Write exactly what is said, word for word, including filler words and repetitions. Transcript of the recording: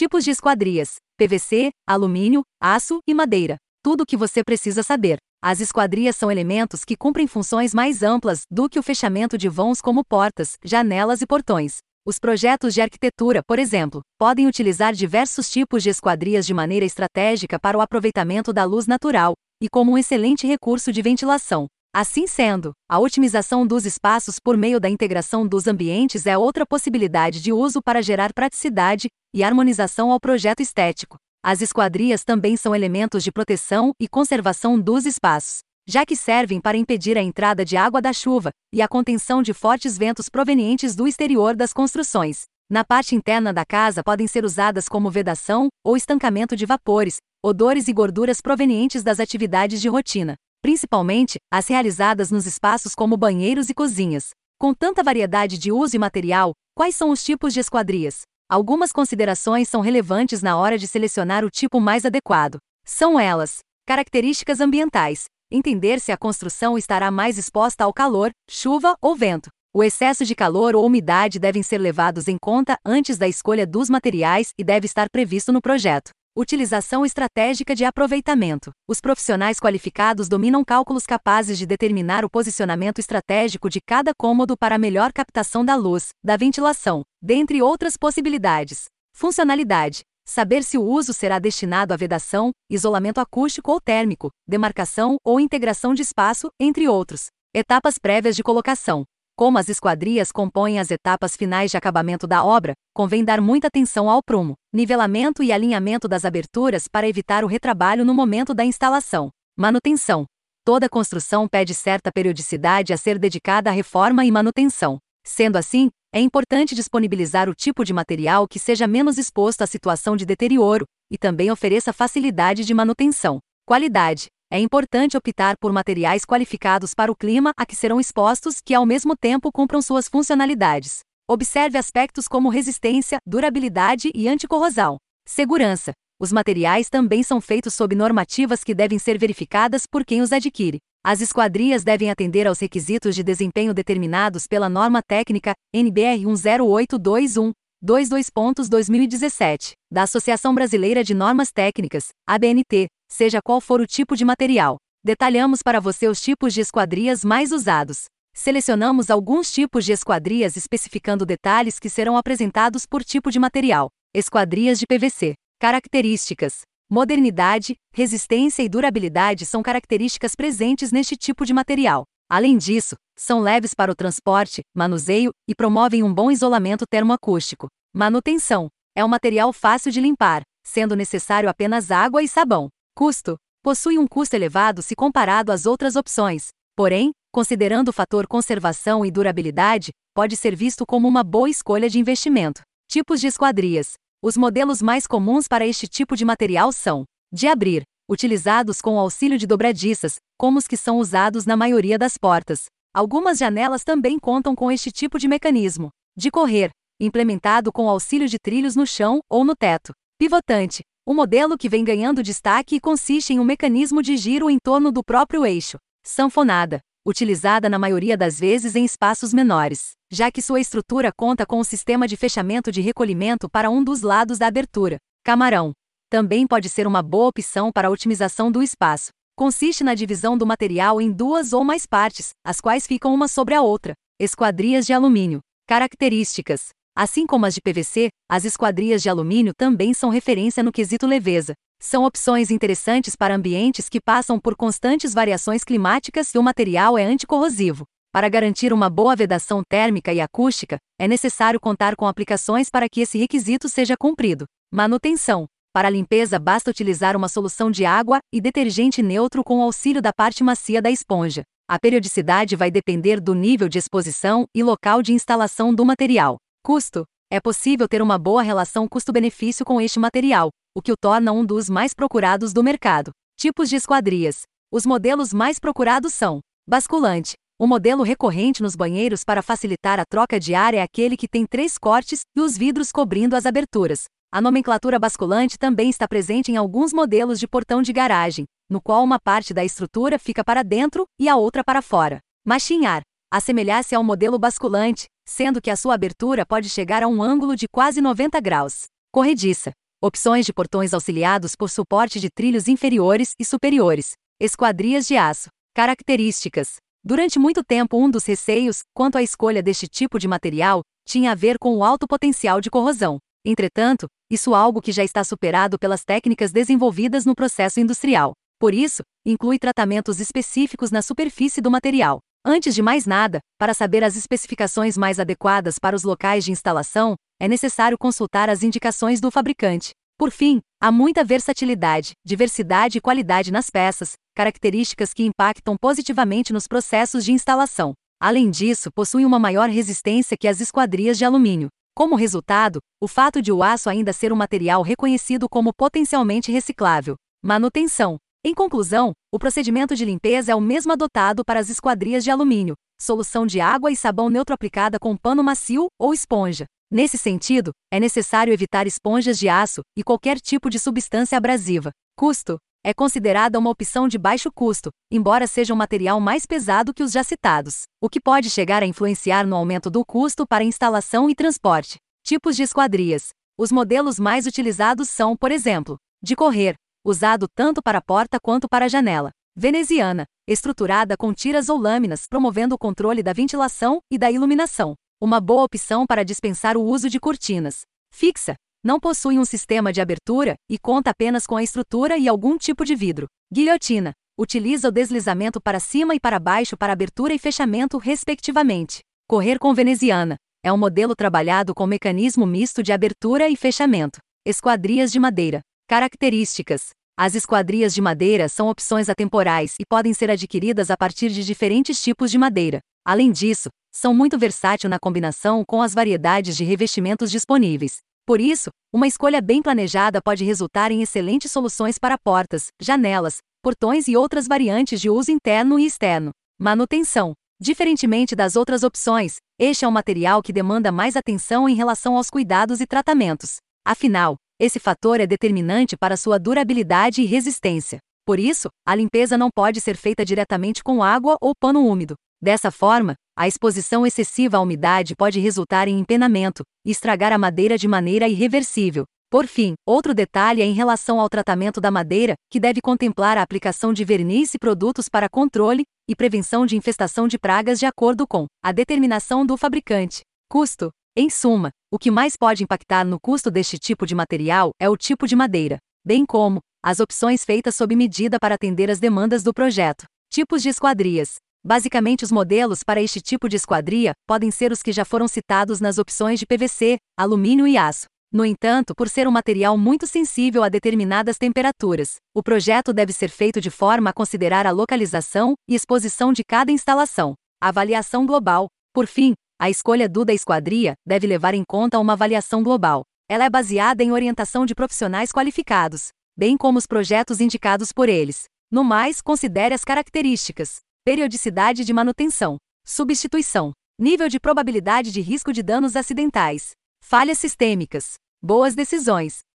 Tipos de esquadrias: P V C, alumínio, aço e madeira. Tudo o que você precisa saber. As esquadrias são elementos que cumprem funções mais amplas do que o fechamento de vãos como portas, janelas e portões. Os projetos de arquitetura, por exemplo, podem utilizar diversos tipos de esquadrias de maneira estratégica para o aproveitamento da luz natural e como um excelente recurso de ventilação. Assim sendo, a otimização dos espaços por meio da integração dos ambientes é outra possibilidade de uso para gerar praticidade e harmonização ao projeto estético. As esquadrias também são elementos de proteção e conservação dos espaços, já que servem para impedir a entrada de água da chuva e a contenção de fortes ventos provenientes do exterior das construções. Na parte interna da casa podem ser usadas como vedação ou estancamento de vapores, odores e gorduras provenientes das atividades de rotina, principalmente as realizadas nos espaços como banheiros e cozinhas. Com tanta variedade de uso e material, quais são os tipos de esquadrias? Algumas considerações são relevantes na hora de selecionar o tipo mais adequado. São elas: características ambientais. Entender se a construção estará mais exposta ao calor, chuva ou vento. O excesso de calor ou umidade devem ser levados em conta antes da escolha dos materiais e deve estar previsto no projeto. Utilização estratégica de aproveitamento. Os profissionais qualificados dominam cálculos capazes de determinar o posicionamento estratégico de cada cômodo para a melhor captação da luz, da ventilação, dentre outras possibilidades. Funcionalidade. Saber se o uso será destinado à vedação, isolamento acústico ou térmico, demarcação ou integração de espaço, entre outros. Etapas prévias de colocação. Como as esquadrias compõem as etapas finais de acabamento da obra, convém dar muita atenção ao prumo, nivelamento e alinhamento das aberturas para evitar o retrabalho no momento da instalação. Manutenção. Toda construção pede certa periodicidade a ser dedicada à reforma e manutenção. Sendo assim, é importante disponibilizar o tipo de material que seja menos exposto à situação de deterioro e também ofereça facilidade de manutenção. Qualidade. É importante optar por materiais qualificados para o clima a que serão expostos que ao mesmo tempo cumpram suas funcionalidades. Observe aspectos como resistência, durabilidade e anticorrosão. Segurança. Os materiais também são feitos sob normativas que devem ser verificadas por quem os adquire. As esquadrias devem atender aos requisitos de desempenho determinados pela norma técnica N B R um zero oito dois um dois dois ponto dois mil e dezessete, da Associação Brasileira de Normas Técnicas, A B N T, seja qual for o tipo de material. Detalhamos para você os tipos de esquadrias mais usados. Selecionamos alguns tipos de esquadrias especificando detalhes que serão apresentados por tipo de material. Esquadrias de P V C. Características. Modernidade, resistência e durabilidade são características presentes neste tipo de material. Além disso, são leves para o transporte, manuseio e promovem um bom isolamento termoacústico. Manutenção. É um material fácil de limpar, sendo necessário apenas água e sabão. Custo. Possui um custo elevado se comparado às outras opções. Porém, considerando o fator conservação e durabilidade, pode ser visto como uma boa escolha de investimento. Tipos de esquadrias. Os modelos mais comuns para este tipo de material são: de abrir, utilizados com o auxílio de dobradiças, como os que são usados na maioria das portas. Algumas janelas também contam com este tipo de mecanismo. De correr, implementado com o auxílio de trilhos no chão ou no teto. Pivotante. O modelo que vem ganhando destaque e consiste em um mecanismo de giro em torno do próprio eixo. Sanfonada. Utilizada na maioria das vezes em espaços menores, já que sua estrutura conta com um sistema de fechamento de recolhimento para um dos lados da abertura. Camarão. Também pode ser uma boa opção para a otimização do espaço. Consiste na divisão do material em duas ou mais partes, as quais ficam uma sobre a outra. Esquadrias de alumínio. Características. Assim como as de P V C, as esquadrias de alumínio também são referência no quesito leveza. São opções interessantes para ambientes que passam por constantes variações climáticas e o material é anticorrosivo. Para garantir uma boa vedação térmica e acústica, é necessário contar com aplicações para que esse requisito seja cumprido. Manutenção. Para a limpeza basta utilizar uma solução de água e detergente neutro com o auxílio da parte macia da esponja. A periodicidade vai depender do nível de exposição e local de instalação do material. Custo. É possível ter uma boa relação custo-benefício com este material, o que o torna um dos mais procurados do mercado. Tipos de esquadrias. Os modelos mais procurados são: basculante. O modelo recorrente nos banheiros para facilitar a troca de ar é aquele que tem três cortes e os vidros cobrindo as aberturas. A nomenclatura basculante também está presente em alguns modelos de portão de garagem, no qual uma parte da estrutura fica para dentro e a outra para fora. Machinhar. Assemelhar-se ao modelo basculante, sendo que a sua abertura pode chegar a um ângulo de quase noventa graus. Corrediça. Opções de portões auxiliados por suporte de trilhos inferiores e superiores. Esquadrias de aço. Características. Durante muito tempo, um dos receios, quanto à escolha deste tipo de material, tinha a ver com o alto potencial de corrosão. Entretanto, isso é algo que já está superado pelas técnicas desenvolvidas no processo industrial. Por isso, inclui tratamentos específicos na superfície do material. Antes de mais nada, para saber as especificações mais adequadas para os locais de instalação, é necessário consultar as indicações do fabricante. Por fim, há muita versatilidade, diversidade e qualidade nas peças, características que impactam positivamente nos processos de instalação. Além disso, possui uma maior resistência que as esquadrias de alumínio. Como resultado, o fato de o aço ainda ser um material reconhecido como potencialmente reciclável. Manutenção. Em conclusão, o procedimento de limpeza é o mesmo adotado para as esquadrias de alumínio, solução de água e sabão neutro aplicada com pano macio ou esponja. Nesse sentido, é necessário evitar esponjas de aço e qualquer tipo de substância abrasiva. Custo. É considerada uma opção de baixo custo, embora seja um material mais pesado que os já citados, o que pode chegar a influenciar no aumento do custo para instalação e transporte. Tipos de esquadrias. Os modelos mais utilizados são, por exemplo, de correr, usado tanto para a porta quanto para a janela. Veneziana, estruturada com tiras ou lâminas, promovendo o controle da ventilação e da iluminação. Uma boa opção para dispensar o uso de cortinas. Fixa. Não possui um sistema de abertura e conta apenas com a estrutura e algum tipo de vidro. Guilhotina. Utiliza o deslizamento para cima e para baixo para abertura e fechamento, respectivamente. Correr com veneziana. É um modelo trabalhado com mecanismo misto de abertura e fechamento. Esquadrias de madeira. Características. As esquadrias de madeira são opções atemporais e podem ser adquiridas a partir de diferentes tipos de madeira. Além disso, são muito versáteis na combinação com as variedades de revestimentos disponíveis. Por isso, uma escolha bem planejada pode resultar em excelentes soluções para portas, janelas, portões e outras variantes de uso interno e externo. Manutenção. Diferentemente das outras opções, este é um material que demanda mais atenção em relação aos cuidados e tratamentos. Afinal, esse fator é determinante para sua durabilidade e resistência. Por isso, a limpeza não pode ser feita diretamente com água ou pano úmido. Dessa forma, a exposição excessiva à umidade pode resultar em empenamento e estragar a madeira de maneira irreversível. Por fim, outro detalhe é em relação ao tratamento da madeira, que deve contemplar a aplicação de verniz e produtos para controle e prevenção de infestação de pragas de acordo com a determinação do fabricante. Custo. Em suma, o que mais pode impactar no custo deste tipo de material é o tipo de madeira, bem como as opções feitas sob medida para atender às demandas do projeto. Tipos de esquadrias. Basicamente, os modelos para este tipo de esquadria podem ser os que já foram citados nas opções de P V C, alumínio e aço. No entanto, por ser um material muito sensível a determinadas temperaturas, o projeto deve ser feito de forma a considerar a localização e exposição de cada instalação. Avaliação global. Por fim, a escolha do da esquadria deve levar em conta uma avaliação global. Ela é baseada em orientação de profissionais qualificados, bem como os projetos indicados por eles. No mais, considere as características. Periodicidade de manutenção. Substituição. Nível de probabilidade de risco de danos acidentais. Falhas sistêmicas. Boas decisões.